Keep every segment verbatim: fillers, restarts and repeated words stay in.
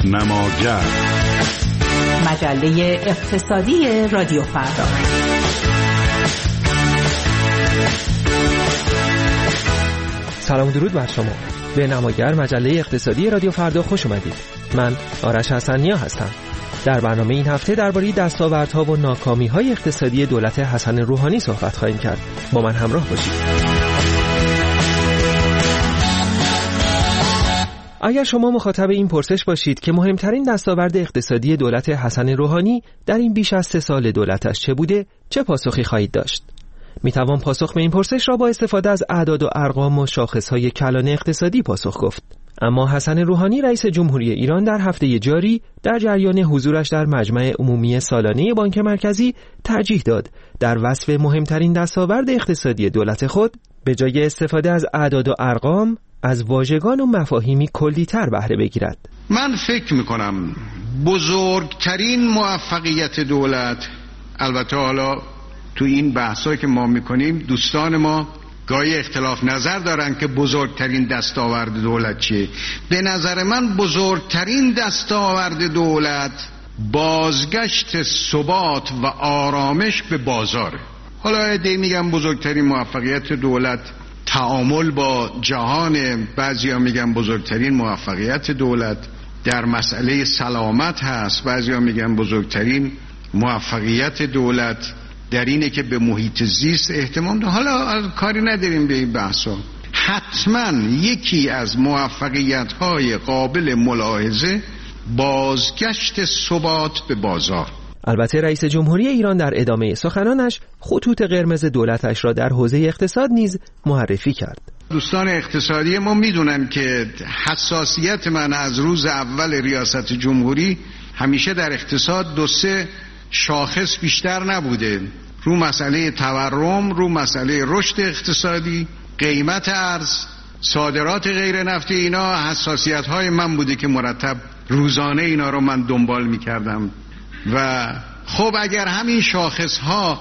نماگر، مجله اقتصادی رادیو فردا. سلام و درود بر شما. به نماگر، مجله اقتصادی رادیو فردا خوش اومدید. من آرش حسنیا هستم. در برنامه این هفته درباره دستاوردها و ناکامی‌های اقتصادی دولت حسن روحانی صحبت خواهیم کرد. با من همراه باشید. اگر شما مخاطب این پرسش باشید که مهمترین دستاورد اقتصادی دولت حسن روحانی در این بیش از سه سال دولتش چه بوده، چه پاسخی خواهید داشت؟ میتوان پاسخ به این پرسش را با استفاده از اعداد و ارقام و شاخصهای کلان اقتصادی پاسخ گفت. اما حسن روحانی رئیس جمهوری ایران در هفته جاری در جریان حضورش در مجمع عمومی سالانه بانک مرکزی ترجیح داد در وصف مهمترین دستاورد اقتصادی دولت خود به جای استفاده از اعداد و ارقام از واژگان و مفاهیمی کلی‌تر بهره بگیرد. من فکر میکنم بزرگترین موفقیت دولت، البته حالا تو این بحثایی که ما میکنیم دوستان ما گاهی اختلاف نظر دارن که بزرگترین دستاورد دولت چیه. به نظر من بزرگترین دستاورد دولت بازگشت ثبات و آرامش به بازاره. حالا عده‌ای میگن بزرگترین موفقیت دولت تعامل با جهان، بعضیا میگن بزرگترین موفقیت دولت در مسئله سلامت هست، بعضیا میگن بزرگترین موفقیت دولت در اینه که به محیط زیست اهتمام ده. حالا کاری نداریم به این بحثا. حتما یکی از موفقیت‌های قابل ملاحظه بازگشت ثبات به بازار. البته رئیس جمهوری ایران در ادامه سخنانش خطوط قرمز دولتش را در حوزه اقتصاد نیز معرفی کرد. دوستان اقتصادی ما میدونن که حساسیت من از روز اول ریاست جمهوری همیشه در اقتصاد دو سه شاخص بیشتر نبوده: رو مسئله تورم، رو مسئله رشد اقتصادی، قیمت ارز، صادرات غیر نفتی. اینا حساسیت های من بوده که مرتب روزانه اینا رو من دنبال میکردم. و خب اگر همین شاخص ها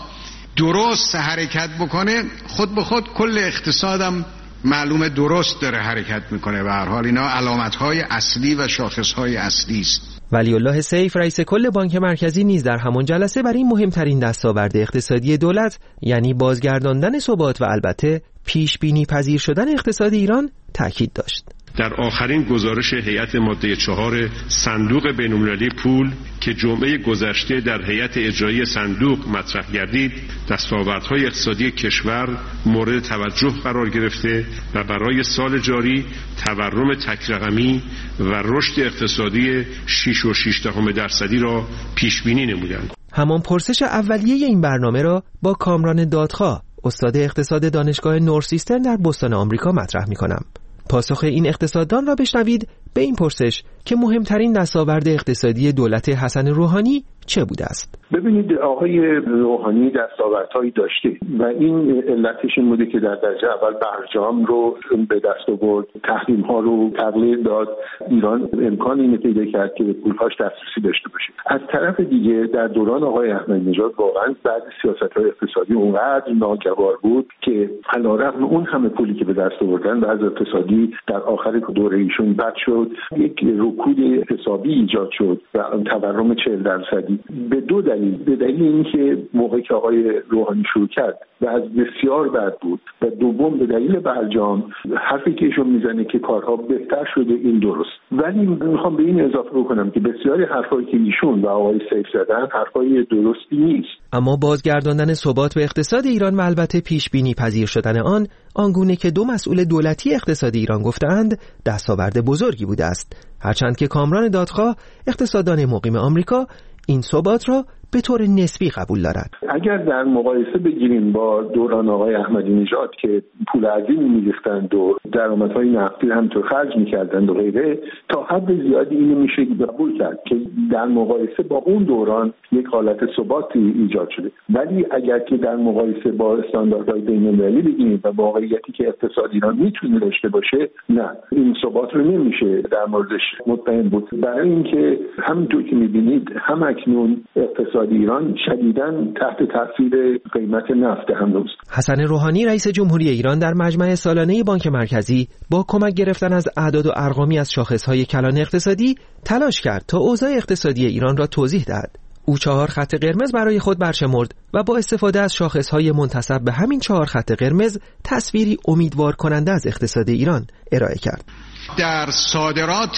درست حرکت بکنه، خود به خود کل اقتصادم معلومه درست داره حرکت میکنه. به هر حال اینا علامت های اصلی و شاخص های اصلی است. ولی الله سیف رئیس کل بانک مرکزی نیز در همان جلسه بر این مهمترین دستاورد اقتصادی دولت، یعنی بازگرداندن ثبات و البته پیش بینی پذیر شدن اقتصاد ایران تاکید داشت. در آخرین گزارش هیئت ماده چهار صندوق بین‌المللی پول که جمعه گذشته در هیئت اجرایی صندوق مطرح گردید، دستاوردهای اقتصادی کشور مورد توجه قرار گرفته و برای سال جاری تورم تک رقمی و رشد اقتصادی شش و شش دهم درصدی را پیش بینی نمودند. همان پرسش اولیه این برنامه را با کامران دادخواه، استاد اقتصاد دانشگاه نورسیسترن در بوستون آمریکا مطرح می‌کنم. پاسخ این اقتصاددان را بشنوید به این پرسش که مهمترین دستاورد اقتصادی دولت حسن روحانی چه بوده است. ببینید، آقای روحانی دستاوردهایی داشته و این علتش این بوده که در درجه اول برجام رو به دست آورد، تحریم ها رو تغییر داد، ایران امکان اینو پیدا کرد که به پولهاش دسترسی داشته باشه. از طرف دیگه در دوران آقای احمدی نژاد واقعا بعد سیاست‌های اقتصادی اونقدر ناگوار بود که علیرغم اون همه پولی که به دست آوردن و از اقتصادی در آخر دوره ایشون بد شد، یک رکود حسابی ایجاد شد و تورم چهل درصدی به دو دلیل. به دلیل اینکه موقعی که آقای روحانی شروع کرد و از بسیار بد بود و دوم به دلیل برجام. حرفی که ایشون میزنه که کارها بهتر شده، این درست، ولی میخوام به این اضافه بکنم که بسیاری حرفایی که ایشون و آقای سیف زدن حرفای درستی نیست. اما بازگرداندن ثبات به اقتصاد ایران و البته پیش بینی پذیر شدن آن، آنگونه که دو مسئول دولتی اقتصاد ایران گفتند، دستاورد بزرگی بوده است. هرچند که کامران دادخواه، اقتصاددان مقیم آمریکا، این ثبات را به طور نسبی قبول دارد. اگر در مقایسه بگیریم با دوران آقای احمدی نژاد که پول عظیمی می‌ریختند و درآمدهای نفتی هم تو خرج می‌کردند و غیره، تا حد زیادی اینو میشه قبول کرد که در مقایسه با اون دوران یک حالت ثباتی ایجاد شده. ولی اگر که در مقایسه با استانداردهای بین‌المللی بگیریم و واقعیتی که اقتصاد ایران میتونه داشته باشه، نه، این ثبات رو نمیشه در موردش مطمئن بود. برای اینکه همونطور که می‌بینید هم اکنون اقتصاد اقتصاد ایران شدیداً تحت تاثیر قیمت نفت هنوز. حسن روحانی رئیس جمهوری ایران در مجمع سالانه بانک مرکزی با کمک گرفتن از اعداد و ارقامی از شاخص‌های کلان اقتصادی تلاش کرد تا اوضاع اقتصادی ایران را توضیح دهد. او چهار خط قرمز برای خود برشمرد و با استفاده از شاخص‌های منتسب به همین چهار خط قرمز تصویری امیدوار کننده از اقتصاد ایران ارائه کرد. در صادرات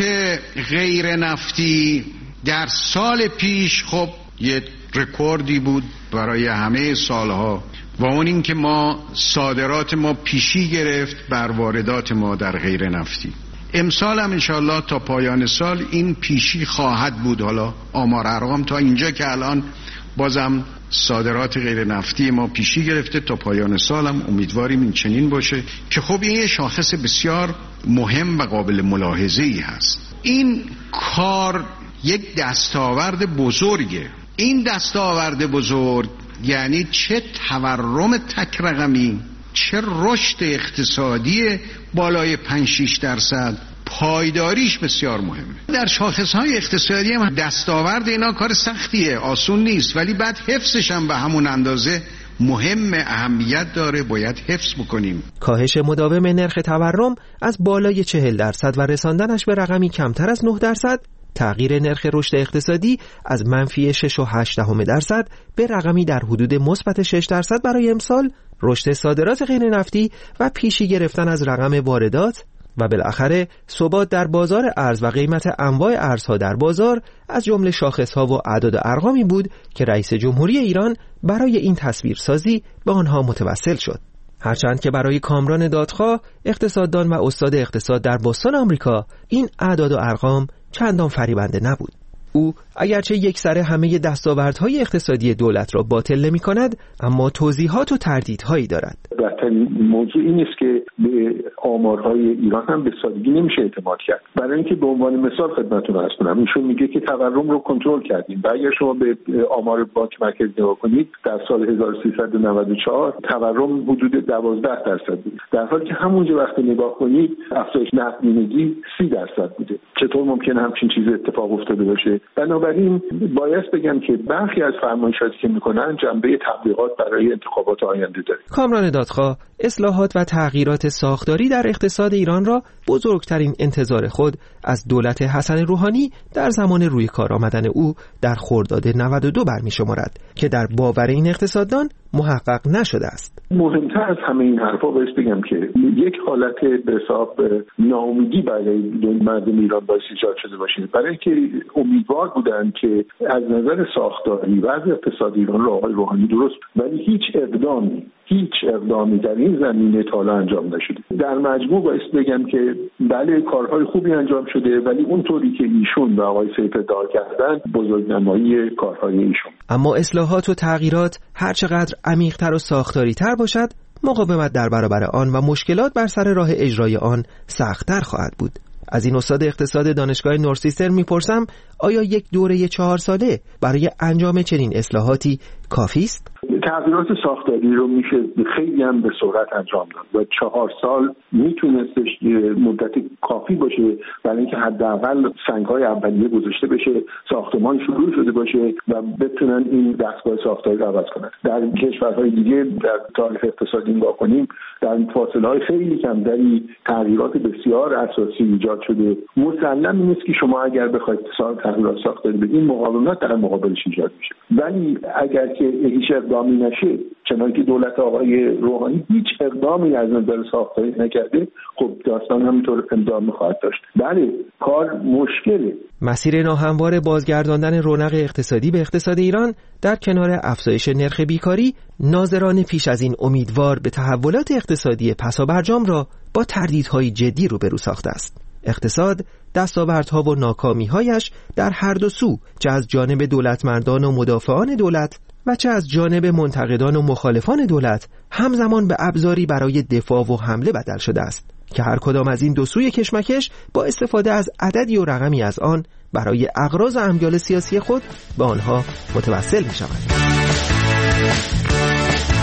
غیر نفتی در سال پیش خب یه رکوردی بود برای همه سالها و اون این که ما صادرات ما پیشی گرفت بر واردات ما در غیر نفتی. امسال هم انشالله تا پایان سال این پیشی خواهد بود. حالا آمار ارقام تا اینجا که الان بازم صادرات غیر نفتی ما پیشی گرفته، تا پایان سال هم امیدواریم این چنین باشه که خب این یه شاخص بسیار مهم و قابل ملاحظه‌ای هست. این کار یک دستاورد بزرگه. این دستاورد بزرگ یعنی چه تورم تک رقمی، چه رشد اقتصادی بالای پنج شش درصد، پایداریش بسیار مهمه. در شاخصهای اقتصادی هم دستاورد اینا کار سختیه، آسون نیست، ولی بعد حفظش هم به همون اندازه مهم، اهمیت داره، باید حفظ بکنیم. کاهش مداوم نرخ تورم از بالای چهل درصد و رساندنش به رقمی کمتر از نه درصد، تغییر نرخ رشد اقتصادی از منفی شش و هشت دهم درصد به رقمی در حدود مثبت شش درصد برای امسال، رشد صادرات غیر نفتی و پیشی گرفتن از رقم واردات و بالاخره ثبات در بازار ارز و قیمت انواع ارزها در بازار از جمله شاخصها و اعداد و ارقامی بود که رئیس جمهوری ایران برای این تصویرسازی به آنها متوسل شد. هرچند که برای کامران دادخواه، اقتصاددان و استاد اقتصاد در بوستون آمریکا، این اعداد و ارقام چندان فریبنده نبود. او اگرچه یک سره همه دستاوردهای اقتصادی دولت را باطل نمی کند، اما توضیحات و تردیدهایی دارد. بدترین موضوع این است که به آمارهای ایران هم به سادگی نمیشه اعتماد کرد. برای اینکه به عنوان مثال خدمتتون عرض کنم، ایشون میگه که تورم رو کنترل کردیم و اگر شما به آمار بانک مرکزی نگاه کنید، در سال هزار و سیصد و نود و چهار تورم حدود دوازده درصد بود، در حالی که همونجا وقتی نگاه کنید افزایش نقدینگی سی درصد بوده. چطور ممکنه همچین چیزی اتفاق افتاده باشه؟ بنابراین باید بگم که برخی از فرمایشاتی که میکنن جنبه تبلیغات برای انتخابات آینده داره. کامران دادخواه اصلاحات و تغییرات ساختاری در اقتصاد ایران را بزرگترین انتظار خود از دولت حسن روحانی در زمان روی کار آمدن او در خرداد نود و دو برمی‌شمارد که در باور این اقتصاددان محقق نشده است. مهمتر از همه این حرفا باید بگم که یک حالت به حساب ناامیدی برای مردم ایران باعث ایجاد شده باشه، برای اینکه امیدوار بودند که از نظر ساختاری و اقتصاد ایران را آقای روحانی درست، ولی هیچ اقدامی هیچ اقدامی در این زمینه تا حالا انجام نشده. در مجموع باید بگم که بله کارهای خوبی انجام شده، ولی اونطوری که ایشون و آقای سیف ادعا کردن بزرگنمایی کارهای ایشون. اما اصلاحات و تغییرات هر چقدر عمیق‌تر و ساختاری‌تر باشد، مقاومت در برابر آن و مشکلات بر سر راه اجرای آن سخت‌تر خواهد بود. از این استاد اقتصاد دانشگاه نورسیستر میپرسم آیا یک دوره چهار ساله برای انجام چنین اصلاحاتی کافی است؟ تغییرات ساختاری رو میشه خیلی هم به سرعت انجام داد و چهار سال میتونستش مدت کافی باشه برای اینکه حداقل سنگ‌های اولیه گذاشته بشه، ساختمان شروع شده باشه و بتونن این دستگاه ساختاری رو عوض کنن. در کشورهای دیگه در تاریخ اقتصادی نگاه کنیم، در فاصله‌های خیلی کمتری تغییرات بسیار اساسی ایجاد شده. مسلم نیست که شما اگر بخواید تغییرات ساختاری بدین مقاومت در مقابلش ایجاد میشه، ولی اگر که هیچ اقدامی نشه، چنانکه دولت آقای روحانی هیچ اقدامی از نظر ساختاری نکرده، خب داستان همینطور ادامه خواهد داشت. بله کار مشکله. مسیر ناهموار بازگرداندن رونق اقتصادی به اقتصاد ایران در کنار افزایش نرخ بیکاری، ناظران پیش از این امیدوار به تحولات اقتصادی پسابرجام را با تردیدهای جدی روبرو ساخته است. اقتصاد دستاوردها و ناکامی‌هایش در هر دو سو، چه از جانب دولتمردان و مدافعان دولت و چه از جانب منتقدان و مخالفان دولت، همزمان به ابزاری برای دفاع و حمله بدل شده است که هر کدام از این دو سوی کشمکش با استفاده از عددی و رقمی از آن برای اغراض امیال سیاسی خود به آنها متوسل می شود.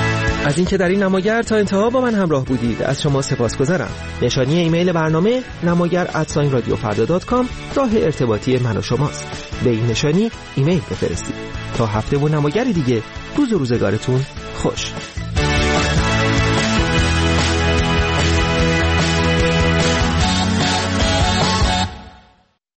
از اینکه در این نماگر تا انتها با من همراه بودید از شما سپاسگزارم. نشانی ایمیل برنامه نماگر ات رادیو فردا دات کام راه ارتباطی من و شماست. به این نشانی ایمیل بفرستید. تا هفته و نماگر دیگه، روز و روزگارتون خوش.